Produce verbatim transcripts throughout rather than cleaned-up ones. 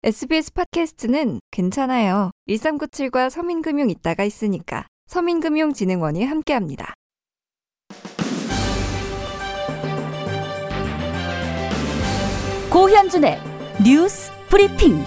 에스비에스 팟캐스트는 괜찮아요. 일삼구칠과 서민금융 있다가 있으니까. 서민금융진흥원이 함께합니다. 고현준의 뉴스 브리핑.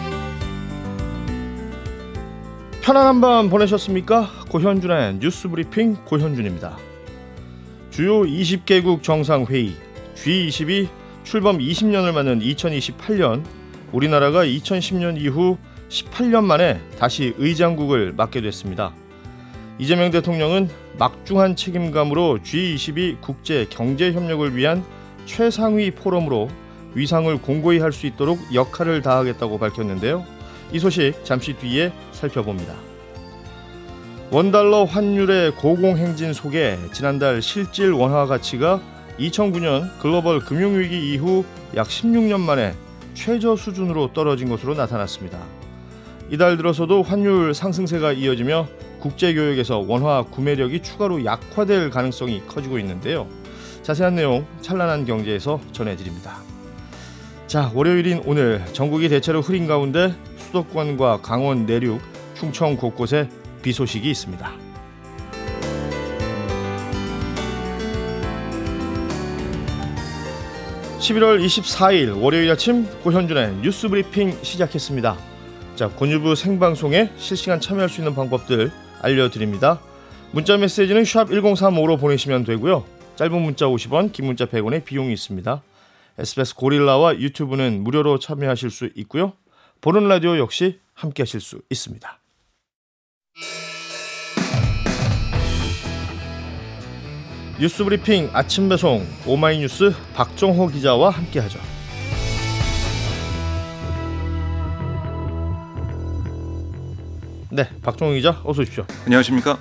편안한 밤 보내셨습니까? 고현준의 뉴스 브리핑 고현준입니다. 주요 이십 개국 정상회의 지 이십이 출범 이십 년을 맞는 이천이십팔 년, 우리나라가 이천십 년 이후 십팔 년 만에 다시 의장국을 맡게 됐습니다. 이재명 대통령은 막중한 책임감으로 지 이십이 국제 경제 협력을 위한 최상위 포럼으로 위상을 공고히 할 수 있도록 역할을 다하겠다고 밝혔는데요. 이 소식 잠시 뒤에 살펴봅니다. 원달러 환율의 고공행진 속에 지난달 실질 원화 가치가 이천구 년 글로벌 금융위기 이후 약 십육 년 만에 최저 수준으로 떨어진 것으로 나타났습니다. 이달 들어서도 환율 상승세가 이어지며 국제교역에서 원화 구매력이 추가로 약화될 가능성이 커지고 있는데요. 자세한 내용 찬란한 경제에서 전해드립니다. 자, 월요일인 오늘 전국이 대체로 흐린 가운데 수도권과 강원 내륙, 충청 곳곳에 비 소식이 있습니다. 십일월 이십사일 월요일 아침 고현준의 뉴스 브리핑 시작했습니다. 자, 곤유부 생방송에 실시간 참여할 수 있는 방법들 알려드립니다. 문자 메시지는 샵 일공삼오로 보내시면 되고요. 짧은 문자 오십 원, 긴 문자 백 원의 비용이 있습니다. 에스비에스 고릴라와 유튜브는 무료로 참여하실 수 있고요. 보는 라디오 역시 함께 하실 수 있습니다. 뉴스 브리핑 아침 배송 오마이뉴스 박정호 기자와 함께하죠. 네, 박정호 기자 어서 오십시오. 안녕하십니까?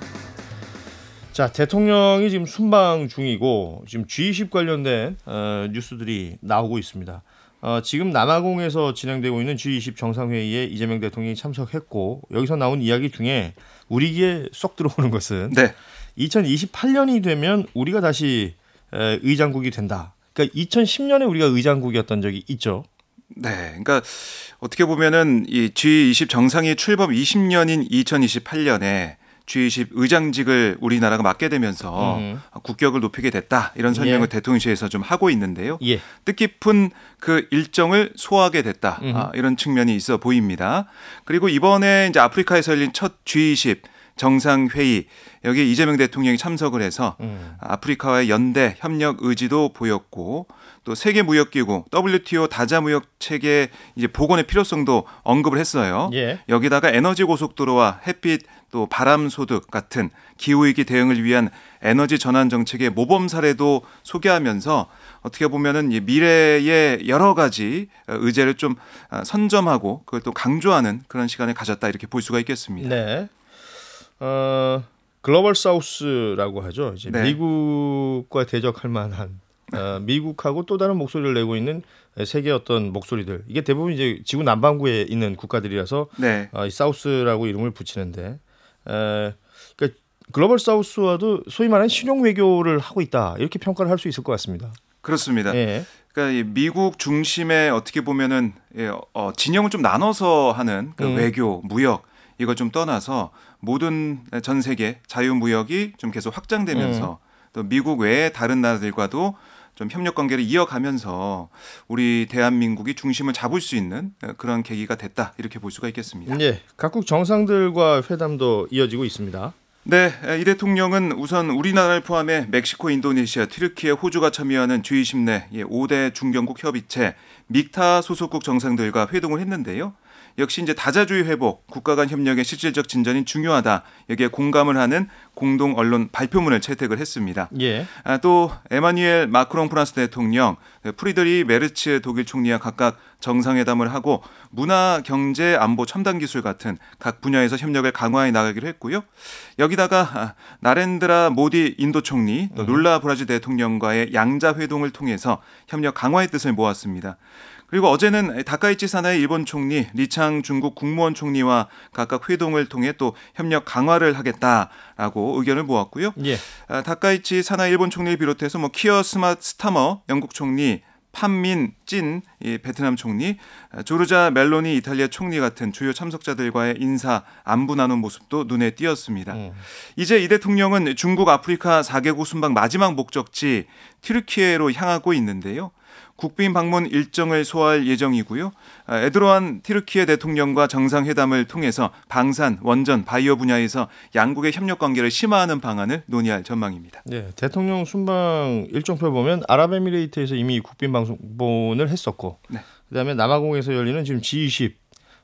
자, 대통령이 지금 순방 중이고 지금 지 이십 관련된 어, 뉴스들이 나오고 있습니다. 어, 지금 남아공에서 진행되고 있는 지 이십 정상회의에 이재명 대통령이 참석했고, 여기서 나온 이야기 중에 우리 귀에 쏙 들어오는 것은 네. 이천이십팔 년이 되면 우리가 다시 에, 의장국이 된다. 그러니까 이천십 년에 우리가 의장국이었던 적이 있죠. 네, 그러니까 어떻게 보면은 이 지 이십 정상이 출범 이십 년인 이천이십팔 년에 지 이십 의장직을 우리나라가 맡게 되면서 음. 국격을 높이게 됐다, 이런 설명을 예. 대통령실에서 좀 하고 있는데요. 예. 뜻깊은 그 일정을 소화하게 됐다, 아, 이런 측면이 있어 보입니다. 그리고 이번에 이제 아프리카에서 열린 첫 지 이십 정상회의, 여기 이재명 대통령이 참석을 해서 음. 아프리카와의 연대 협력 의지도 보였고, 또 세계무역기구 더블유티오 다자무역 체계 이제 복원의 필요성도 언급을 했어요. 예. 여기다가 에너지 고속도로와 햇빛 또 바람 소득 같은 기후위기 대응을 위한 에너지 전환 정책의 모범 사례도 소개하면서 어떻게 보면은 미래의 여러 가지 의제를 좀 선점하고 그걸 또 강조하는 그런 시간을 가졌다, 이렇게 볼 수가 있겠습니다. 네. 어, 글로벌 사우스라고 하죠. 이제 네. 미국과 대적할 만한 어, 미국하고 또 다른 목소리를 내고 있는 세계 어떤 목소리들, 이게 대부분 이제 지구 남반구에 있는 국가들이라서 네. 어, 이 사우스라고 이름을 붙이는데, 에, 그러니까 글로벌 사우스와도 소위 말하는 신용 외교를 하고 있다, 이렇게 평가를 할 수 있을 것 같습니다. 그렇습니다. 예. 그러니까 미국 중심의 어떻게 보면은 어, 진영을 좀 나눠서 하는 그 음. 외교, 무역, 이걸 좀 떠나서 모든 전 세계 자유무역이 좀 계속 확장되면서 음. 또 미국 외의 다른 나라들과도 좀 협력 관계를 이어가면서 우리 대한민국이 중심을 잡을 수 있는 그런 계기가 됐다, 이렇게 볼 수가 있겠습니다. 네, 각국 정상들과 회담도 이어지고 있습니다. 네, 이 대통령은 우선 우리나라를 포함해 멕시코, 인도네시아, 튀르키예, 호주가 참여하는 지 이십 내 오 대 중견국 협의체 믹타 소속국 정상들과 회동을 했는데요. 역시 이제 다자주의 회복, 국가 간 협력의 실질적 진전이 중요하다, 여기에 공감을 하는 공동 언론 발표문을 채택을 했습니다. 예. 아, 또 에마뉘엘 마크롱 프랑스 대통령, 프리드리 메르츠 독일 총리와 각각 정상회담을 하고 문화, 경제, 안보, 첨단 기술 같은 각 분야에서 협력을 강화해 나가기로 했고요. 여기다가 나렌드라 모디 인도 총리, 또 룰라 브라질 대통령과의 양자 회동을 통해서 협력 강화의 뜻을 모았습니다. 그리고 어제는 다카이치 사나이 일본 총리, 리창 중국 국무원 총리와 각각 회동을 통해 또 협력 강화를 하겠다라고 의견을 모았고요. 예. 다카이치 사나이 일본 총리를 비롯해서 뭐 키어 스마 스타머 영국 총리, 판민 찐 이 베트남 총리, 조르자 멜로니 이탈리아 총리 같은 주요 참석자들과의 인사 안부 나눈 모습도 눈에 띄었습니다. 음. 이제 이 대통령은 중국 아프리카 사 개국 순방 마지막 목적지 튀르키예로 향하고 있는데요. 국빈 방문 일정을 소화할 예정이고요. 에르도안 튀르키예 대통령과 정상회담을 통해서 방산, 원전, 바이오 분야에서 양국의 협력 관계를 심화하는 방안을 논의할 전망입니다. 네, 대통령 순방 일정표 보면 아랍에미레이트에서 이미 국빈 방문을 했었고, 네. 그다음에 남아공에서 열리는 지금 지 이십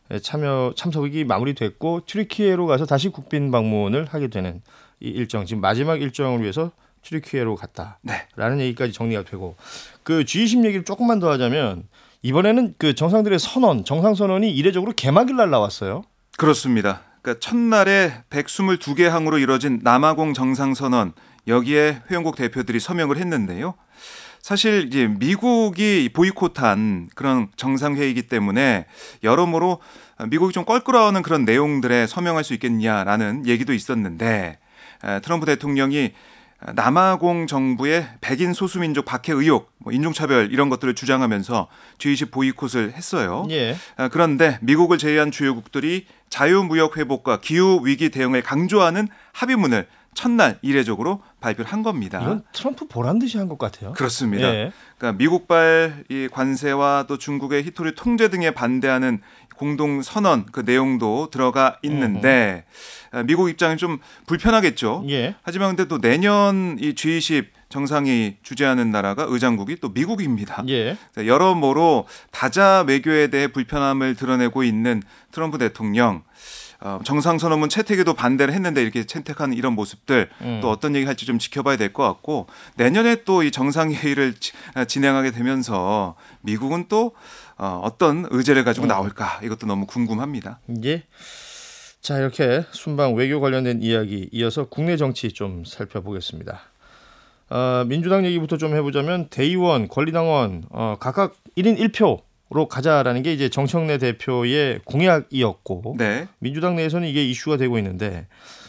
참여 참석이 마무리됐고 튀르키예로 가서 다시 국빈 방문을 하게 되는 이 일정, 지금 마지막 일정을 위해서 튀르키예로 갔다라는 네. 얘기까지 정리가 되고, 그 지 이십 얘기를 조금만 더 하자면 이번에는 그 정상들의 선언, 정상 선언이 이례적으로 개막일 날 나왔어요. 그렇습니다. 그러니까 첫날에 백이십이 개 항으로 이뤄진 남아공 정상 선언, 여기에 회원국 대표들이 서명을 했는데요. 사실 이제 미국이 보이콧한 그런 정상회의이기 때문에 여러모로 미국이 좀 껄끄러워하는 그런 내용들에 서명할 수 있겠냐라는 얘기도 있었는데, 트럼프 대통령이 남아공 정부의 백인 소수민족 박해 의혹, 뭐 인종차별 이런 것들을 주장하면서 지 이십 보이콧을 했어요. 예. 그런데 미국을 제외한 주요국들이 자유무역 회복과 기후위기 대응을 강조하는 합의문을 첫날 이례적으로 발표를 한 겁니다. 이건 트럼프 보란 듯이 한 것 같아요. 그렇습니다. 예. 그러니까 미국발 이 관세와 또 중국의 히토리 통제 등에 반대하는 공동 선언 그 내용도 들어가 있는데 음흠. 미국 입장은 좀 불편하겠죠. 예. 하지만 근데 또 내년 이 지 이십 정상이 주재하는 나라가 의장국이 또 미국입니다. 예. 여러모로 다자 외교에 대해 불편함을 드러내고 있는 트럼프 대통령. 정상선언문 채택에도 반대를 했는데 이렇게 채택하는 이런 모습들 음. 또 어떤 얘기 할지 좀 지켜봐야 될 것 같고, 내년에 또 이 정상회의를 진행하게 되면서 미국은 또 어떤 의제를 가지고 나올까, 이것도 너무 궁금합니다. 예. 자, 이렇게 순방 외교 관련된 이야기 이어서 국내 정치 좀 살펴보겠습니다. 어, 민주당 얘기부터 좀 해보자면 대의원, 권리당원 어, 각각 일 인 일 표로 가자라는 게 이제 정청래 대표의 공약이었고, 네. 민주당 내에서는 이게 이슈가 되고 있는데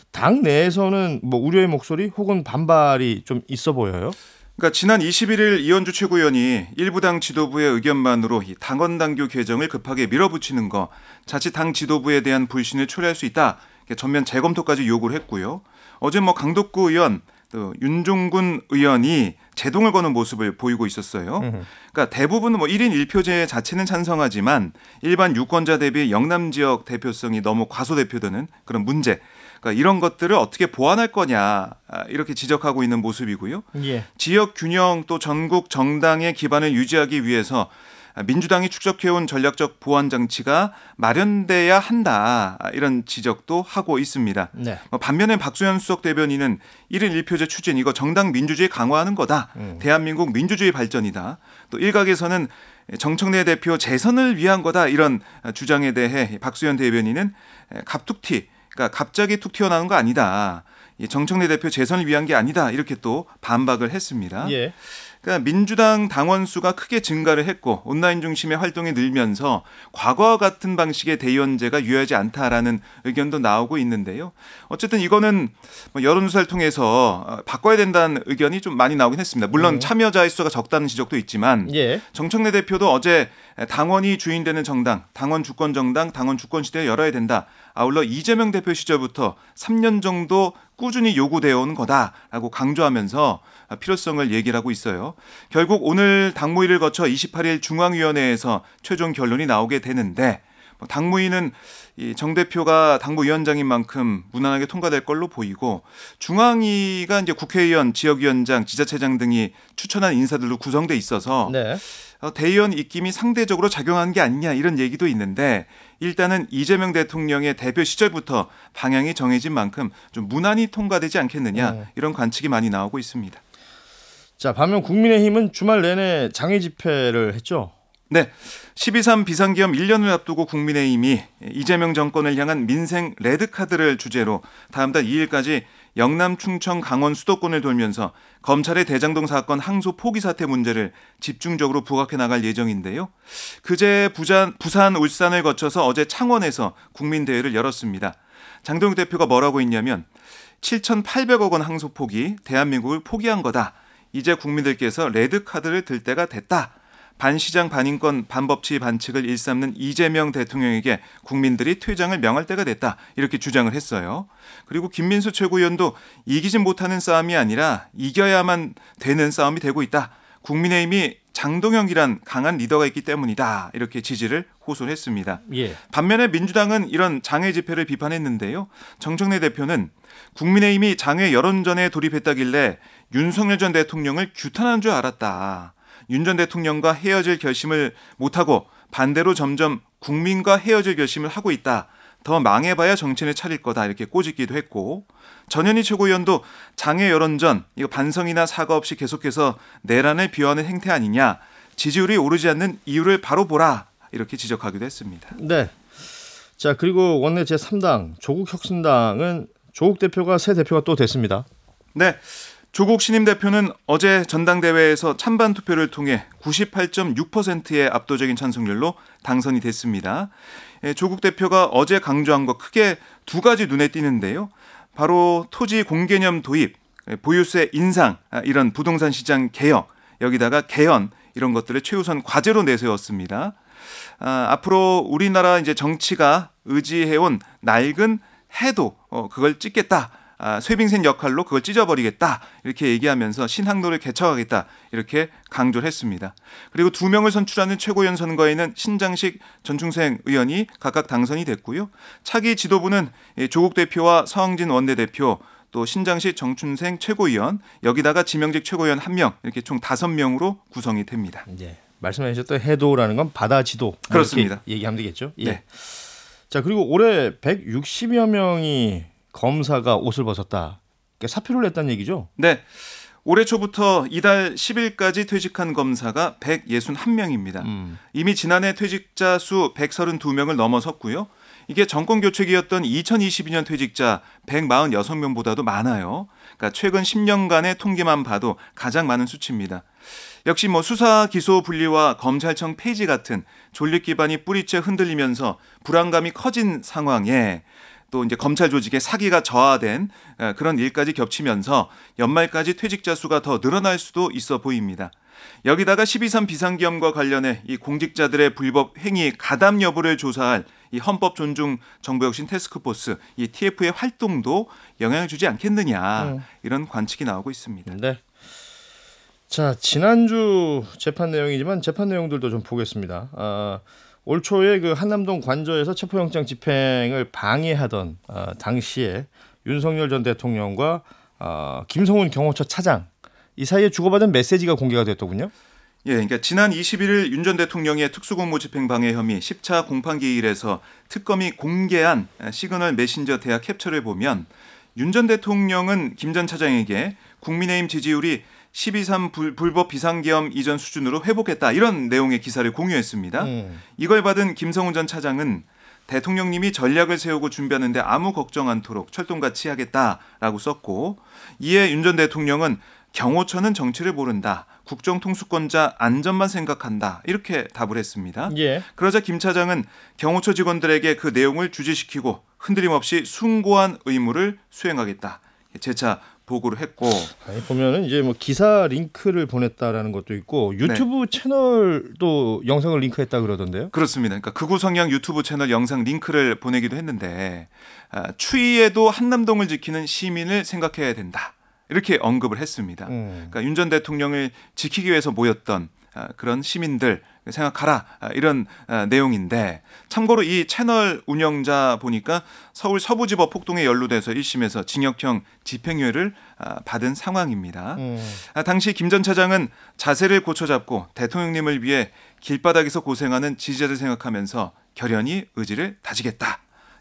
당 내에서는 뭐 우려의 목소리 혹은 반발이 좀 있어 보여요. 그러니까 지난 이십일 일 이현주 최고위원이 일부 당 지도부의 의견만으로 이 당원 당규 개정을 급하게 밀어붙이는 거, 자칫 당 지도부에 대한 불신을 초래할 수 있다, 전면 재검토까지 요구를 했고요. 어제 뭐 강덕구 의원, 또 윤종군 의원이 제동을 거는 모습을 보이고 있었어요. 그러니까 대부분은 뭐 일 인 일 표제 자체는 찬성하지만 일반 유권자 대비 영남 지역 대표성이 너무 과소대표되는 그런 문제, 그러니까 이런 것들을 어떻게 보완할 거냐, 이렇게 지적하고 있는 모습이고요. 예. 지역 균형 또 전국 정당의 기반을 유지하기 위해서 민주당이 축적해온 전략적 보완 장치가 마련돼야 한다, 이런 지적도 하고 있습니다. 네. 반면에 박수현 수석 대변인은 일 인 일 표제 추진, 이거 정당 민주주의 강화하는 거다. 음. 대한민국 민주주의 발전이다. 또 일각에서는 정청래 대표 재선을 위한 거다, 이런 주장에 대해 박수현 대변인은 갑툭튀, 그러니까 갑자기 툭 튀어나오는 거 아니다, 정청래 대표 재선을 위한 게 아니다, 이렇게 또 반박을 했습니다. 예. 그러니까 민주당 당원 수가 크게 증가를 했고 온라인 중심의 활동이 늘면서 과거와 같은 방식의 대의원제가 유효하지 않다라는 의견도 나오고 있는데요. 어쨌든 이거는 여론조사를 통해서 바꿔야 된다는 의견이 좀 많이 나오긴 했습니다. 물론 참여자의 수가 적다는 지적도 있지만 예. 정청래 대표도 어제 당원이 주인되는 정당, 당원 주권 정당, 당원 주권 시대를 열어야 된다. 아울러 이재명 대표 시절부터 삼 년 정도 꾸준히 요구되어 오는 거다라고 강조하면서 필요성을 얘기를 하고 있어요. 결국 오늘 당무위를 거쳐 이십팔 일 중앙위원회에서 최종 결론이 나오게 되는데, 당무위는 정 대표가 당무위원장인 만큼 무난하게 통과될 걸로 보이고, 중앙위가 이제 국회의원, 지역위원장, 지자체장 등이 추천한 인사들로 구성돼 있어서 네. 대의원 입김이 상대적으로 작용한 게 아니냐, 이런 얘기도 있는데, 일단은 이재명 대통령의 대표 시절부터 방향이 정해진 만큼 좀 무난히 통과되지 않겠느냐, 네. 이런 관측이 많이 나오고 있습니다. 자, 반면 국민의힘은 주말 내내 장외 집회를 했죠. 네, 십이 삼 비상기업 일 년을 앞두고 국민의힘이 이재명 정권을 향한 민생 레드카드를 주제로 다음 달 이 일까지 영남, 충청, 강원 수도권을 돌면서 검찰의 대장동 사건 항소 포기 사태 문제를 집중적으로 부각해 나갈 예정인데요. 그제 부산, 부산, 울산을 거쳐서 어제 창원에서 국민대회를 열었습니다. 장동혁 대표가 뭐라고 했냐면 칠천팔백억 원 항소 포기, 대한민국을 포기한 거다. 이제 국민들께서 레드카드를 들 때가 됐다. 반시장 반인권 반법치 반칙을 일삼는 이재명 대통령에게 국민들이 퇴장을 명할 때가 됐다 이렇게 주장을 했어요. 그리고 김민수 최고위원도 이기지 못하는 싸움이 아니라 이겨야만 되는 싸움이 되고 있다. 국민의힘이 장동혁이란 강한 리더가 있기 때문이다 이렇게 지지를 호소를 했습니다. 예. 반면에 민주당은 이런 장외 집회를 비판했는데요. 정청래 대표는 국민의힘이 장외 여론전에 돌입했다길래 윤석열 전 대통령을 규탄한 줄 알았다. 윤 전 대통령과 헤어질 결심을 못하고 반대로 점점 국민과 헤어질 결심을 하고 있다. 더 망해봐야 정신을 차릴 거다 이렇게 꼬집기도 했고 전현희 최고위원도 장외 여론전 이거 반성이나 사과 없이 계속해서 내란을 비호하는 행태 아니냐. 지지율이 오르지 않는 이유를 바로 보라 이렇게 지적하기도 했습니다. 네. 자 그리고 원내 제삼 당 조국혁신당은 조국 대표가 새 대표가 또 됐습니다. 네. 조국 신임 대표는 어제 전당대회에서 찬반 투표를 통해 구십팔 점 육 퍼센트의 압도적인 찬성률로 당선이 됐습니다. 조국 대표가 어제 강조한 것 크게 두 가지 눈에 띄는데요. 바로 토지 공개념 도입, 보유세 인상, 이런 부동산 시장 개혁, 여기다가 개헌 이런 것들을 최우선 과제로 내세웠습니다. 아, 앞으로 우리나라 이제 정치가 의지해온 낡은 해도 어, 그걸 찍겠다. 아, 쇠빙센 역할로 그걸 찢어버리겠다 이렇게 얘기하면서 신항로를 개척하겠다 이렇게 강조를 했습니다. 그리고 두 명을 선출하는 최고위원 선거에는 신장식 전충생 의원이 각각 당선이 됐고요. 차기 지도부는 조국 대표와 서항진 원내대표 또 신장식 정춘생 최고위원 여기다가 지명직 최고위원 한 명 이렇게 총 다섯 명으로 구성이 됩니다. 네. 말씀해 주셨던 해도라는 건 바다 지도. 그렇습니다. 얘기하면 되겠죠. 예. 네. 자 그리고 올해 백육십여 명이 검사가 옷을 벗었다. 그러니까 사표를 냈다는 얘기죠? 네. 올해 초부터 이달 십 일까지 퇴직한 검사가 백육십일 명입니다. 음. 이미 지난해 퇴직자 수 백삼십이 명을 넘어섰고요. 이게 정권 교체기였던 이천이십이 년 퇴직자 백사십육 명보다도 많아요. 그러니까 최근 십 년간의 통계만 봐도 가장 많은 수치입니다. 역시 뭐 수사 기소 분리와 검찰청 폐지 같은 존립 기반이 뿌리째 흔들리면서 불안감이 커진 상황에 또 이제 검찰 조직의 사기가 저하된 그런 일까지 겹치면서 연말까지 퇴직자 수가 더 늘어날 수도 있어 보입니다. 여기다가 십이 삼 비상계엄과 관련해 이 공직자들의 불법 행위 가담 여부를 조사할 이 헌법 존중 정부혁신 태스크포스 이 티에프의 활동도 영향을 주지 않겠느냐 음. 이런 관측이 나오고 있습니다. 네. 자 지난주 재판 내용이지만 재판 내용들도 좀 보겠습니다. 아, 올 초에 그 한남동 관저에서 체포영장 집행을 방해하던 어, 당시에 윤석열 전 대통령과 어, 김성훈 경호처 차장 이 사이에 주고받은 메시지가 공개가 됐더군요. 예, 그러니까 지난 이십일 일 윤 전 대통령의 특수공무 집행 방해 혐의 십 차 공판기일에서 특검이 공개한 시그널 메신저 대화 캡처를 보면 윤 전 대통령은 김 전 차장에게 국민의힘 지지율이 십이 삼 불, 불법 비상계엄 이전 수준으로 회복했다 이런 내용의 기사를 공유했습니다. 음. 이걸 받은 김성훈 전 차장은 대통령님이 전략을 세우고 준비하는데 아무 걱정 않도록 철동같이 하겠다라고 썼고 이에 윤 전 대통령은 경호처는 정치를 모른다. 국정통수권자 안전만 생각한다. 이렇게 답을 했습니다. 예. 그러자 김 차장은 경호처 직원들에게 그 내용을 주지시키고 흔들림 없이 숭고한 의무를 수행하겠다. 재차 보고를 했고 아니, 보면은 이제 뭐 기사 링크를 보냈다라는 것도 있고 유튜브 네. 채널도 영상을 링크했다 그러던데요. 그렇습니다. 그러니까 극우 성향 유튜브 채널 영상 링크를 보내기도 했는데 아, 추위에도 한남동을 지키는 시민을 생각해야 된다. 이렇게 언급을 했습니다. 음. 그러니까 윤 전 대통령을 지키기 위해서 모였던 아, 그런 시민들 생각하라 아, 이런 아, 내용인데 참고로 이 채널 운영자 보니까 서울 서부지법 폭동에 연루돼서 일 심에서 징역형 집행유예를 아, 받은 상황입니다. 음. 아, 당시 김 전 차장은 자세를 고쳐잡고 대통령님을 위해 길바닥에서 고생하는 지지자들 생각하면서 결연히 의지를 다지겠다.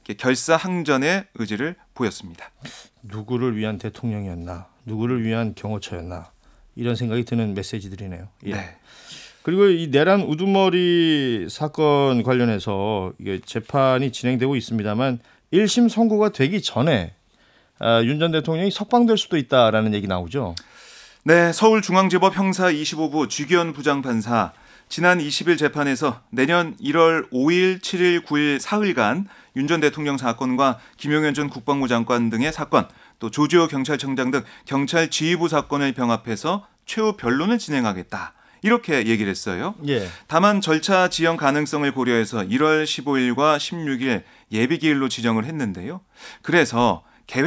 결사항전의 의지를 보였습니다. 누구를 위한 대통령이었나, 누구를 위한 경호처였나 이런 생각이 드는 메시지들이네요. 예. 네. 그리고 이 내란 우두머리 사건 관련해서 이게 재판이 진행되고 있습니다만 일 심 선고가 되기 전에 아, 윤 전 대통령이 석방될 수도 있다라는 얘기 나오죠. 네, 서울중앙지법 형사 이십오 부 주기현 부장판사 지난 이십 일 재판에서 내년 일월 오일, 칠일, 구일 사흘간 윤 전 대통령 사건과 김용현 전 국방부 장관 등의 사건, 또 조지호 경찰청장 등 경찰 지휘부 사건을 병합해서 최후 변론을 진행하겠다. 이렇게 얘기를 했어요. 예. 다만 절차 지연 가능성을 고려해서 일월 십오일과 십육일 예비기일로 지정을 했는데요. 그래서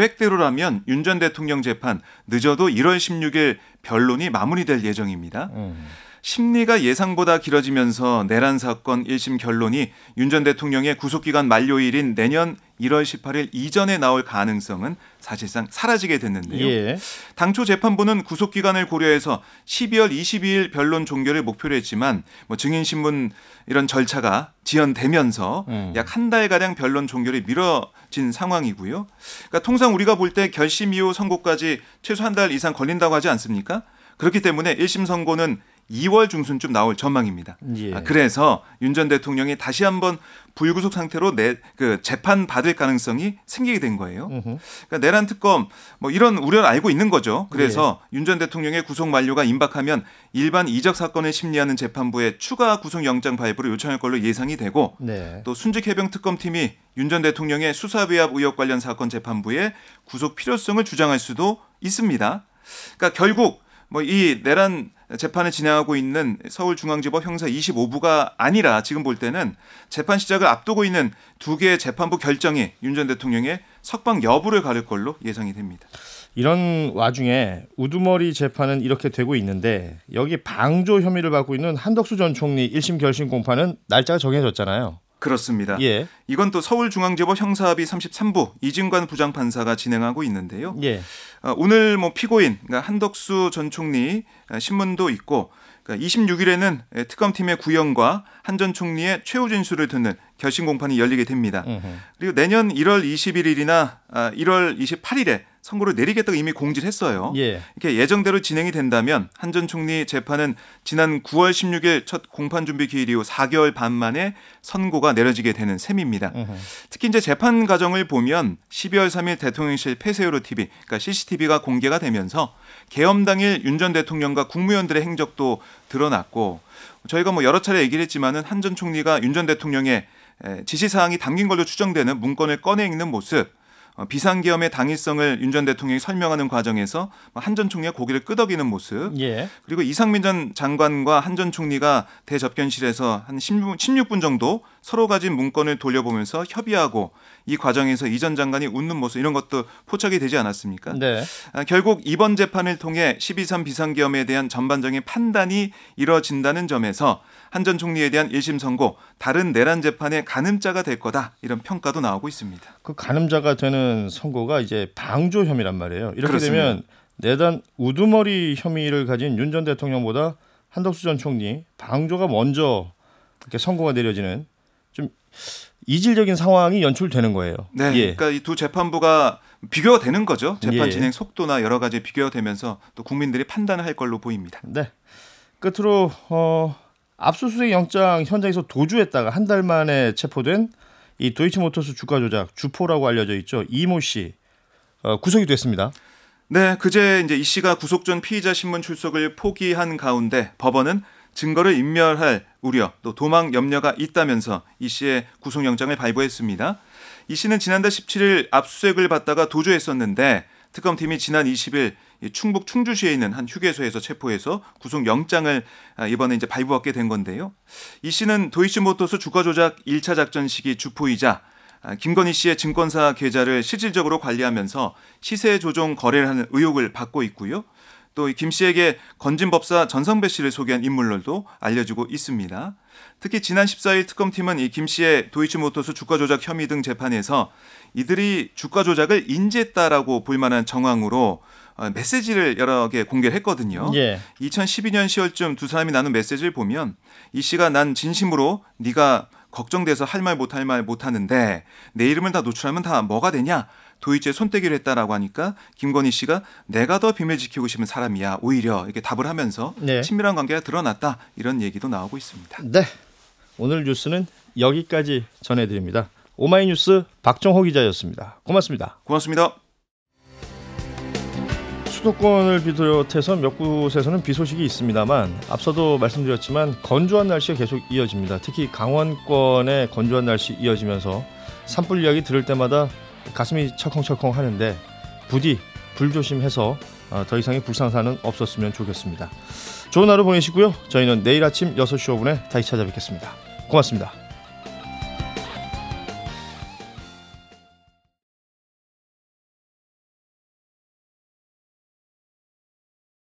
계획대로라면 윤 전 대통령 재판 늦어도 일월 십육일 변론이 마무리될 예정입니다. 음. 심리가 예상보다 길어지면서 내란 사건 일 심 결론이 윤 전 대통령의 구속기간 만료일인 내년 일월 십팔일 이전에 나올 가능성은 사실상 사라지게 됐는데요. 예. 당초 재판부는 구속기간을 고려해서 십이월 이십이일 변론 종결을 목표로 했지만 뭐 증인신문 이런 절차가 지연되면서 음. 약 한 달가량 변론 종결이 미뤄진 상황이고요. 그러니까 통상 우리가 볼 때 결심 이후 선고까지 최소 한 달 이상 걸린다고 하지 않습니까? 그렇기 때문에 일 심 선고는 이월 중순쯤 나올 전망입니다. 예. 아, 그래서 윤 전 대통령이 다시 한번 불구속 상태로 내, 그 재판 받을 가능성이 생기게 된 거예요. 음흠. 그러니까 내란 특검 뭐 이런 우려를 알고 있는 거죠. 그래서 예. 윤 전 대통령의 구속 만료가 임박하면 일반 이적 사건을 심리하는 재판부에 추가 구속영장 발부를 요청할 걸로 예상이 되고 네. 또 순직해병 특검팀이 윤 전 대통령의 수사배합 의혹 관련 사건 재판부에 구속 필요성을 주장할 수도 있습니다. 그러니까 결국 뭐 이 내란 재판을 진행하고 있는 서울중앙지법 형사 이십오부가 아니라 지금 볼 때는 재판 시작을 앞두고 있는 두 개의 재판부 결정이 윤 전 대통령의 석방 여부를 가릴 걸로 예상이 됩니다. 이런 와중에 우두머리 재판은 이렇게 되고 있는데 여기 방조 혐의를 받고 있는 한덕수 전 총리 일 심 결심 공판은 날짜가 정해졌잖아요. 그렇습니다. 예. 이건 또 서울중앙지법 형사합의 삼십삼부 이진관 부장판사가 진행하고 있는데요. 예. 어, 오늘 뭐 피고인 그러니까 한덕수 전 총리 신문도 있고 그러니까 이십육일에는 특검팀의 구형과 한 전 총리의 최후 진술을 듣는 결심 공판이 열리게 됩니다. 음흠. 그리고 내년 일월 이십일일이나 일월 이십팔일에 선고를 내리겠다고 이미 공지를 했어요. 예. 이렇게 예정대로 진행이 된다면 한 전 총리 재판은 지난 구월 십육일 첫 공판 준비 기일 이후 사 개월 반 만에 선고가 내려지게 되는 셈입니다. 음흠. 특히 이제 재판 과정을 보면 십이월 삼일 대통령실 폐쇄회로 티비, 그러니까 씨씨티비가 공개가 되면서 계엄 당일 윤 전 대통령과 국무위원들의 행적도 드러났고 저희가 뭐 여러 차례 얘기를 했지만은 한 전 총리가 윤 전 대통령의 지시사항이 담긴 걸로 추정되는 문건을 꺼내 읽는 모습, 비상계엄의 당위성을 윤 전 대통령이 설명하는 과정에서 한 전 총리가 고개를 끄덕이는 모습, 예. 그리고 이상민 전 장관과 한 전 총리가 대접견실에서 한 십육 분 정도 서로 가진 문건을 돌려보면서 협의하고 이 과정에서 이 전 장관이 웃는 모습 이런 것도 포착이 되지 않았습니까? 네. 아, 결국 이번 재판을 통해 십이 삼 비상계엄에 대한 전반적인 판단이 이뤄진다는 점에서 한 전 총리에 대한 일 심 선고 다른 내란 재판의 가늠자가 될 거다 이런 평가도 나오고 있습니다. 그 가늠자가 되는 선고가 이제 방조 혐의란 말이에요. 이렇게 그렇습니다. 되면 내단 우두머리 혐의를 가진 윤 전 대통령보다 한덕수 전 총리 방조가 먼저 이렇게 선고가 내려지는 좀 이질적인 상황이 연출되는 거예요. 네, 예. 그러니까 이 두 재판부가 비교가 되는 거죠. 재판 예. 진행 속도나 여러 가지 비교가 되면서 또 국민들이 판단을 할 걸로 보입니다. 네. 끝으로 어, 압수수색 영장 현장에서 도주했다가 한 달 만에 체포된 이 도이치모터스 주가 조작 주포라고 알려져 있죠. 이모 씨 어, 구속이 됐습니다. 네, 그제 이제 이 씨가 구속 전 피의자 신문 출석을 포기한 가운데 법원은 증거를 인멸할 우려 또 도망 염려가 있다면서 이 씨의 구속영장을 발부했습니다. 이 씨는 지난달 십칠일 압수수색을 받다가 도주했었는데 특검팀이 지난 이십일 충북 충주시에 있는 한 휴게소에서 체포해서 구속영장을 이번에 이제 발부받게 된 건데요. 이 씨는 도이치모터스 주가 조작 일 차 작전 시기 주포이자 김건희 씨의 증권사 계좌를 실질적으로 관리하면서 시세 조종 거래를 하는 의혹을 받고 있고요. 또 김 씨에게 건진법사 전성배 씨를 소개한 인물로도 알려지고 있습니다. 특히 지난 십사일 특검팀은 이 김 씨의 도이치모터스 주가 조작 혐의 등 재판에서 이들이 주가 조작을 인지했다라고 볼 만한 정황으로 메시지를 여러 개 공개를 했거든요. 예. 이천십이년 시월쯤 두 사람이 나눈 메시지를 보면 이 씨가 난 진심으로 네가 걱정돼서 할 말 못할 말 못하는데 내 이름을 다 노출하면 다 뭐가 되냐? 도이치에 손떼기를 했다라고 하니까 김건희 씨가 내가 더 비밀 지키고 싶은 사람이야. 오히려 이렇게 답을 하면서 네. 친밀한 관계가 드러났다. 이런 얘기도 나오고 있습니다. 네. 오늘 뉴스는 여기까지 전해드립니다. 오마이뉴스 박정호 기자였습니다. 고맙습니다. 고맙습니다. 수도권을 비롯해서 몇 곳에서는 비 소식이 있습니다만 앞서도 말씀드렸지만 건조한 날씨가 계속 이어집니다. 특히 강원권의 건조한 날씨 이어지면서 산불 이야기 들을 때마다 가슴이 철컹철컹 하는데 부디 불조심해서 어, 더 이상의 불상사는 없었으면 좋겠습니다. 좋은 하루 보내시고요. 저희는 내일 아침 여섯 시 오 분에 다시 찾아뵙겠습니다. 고맙습니다.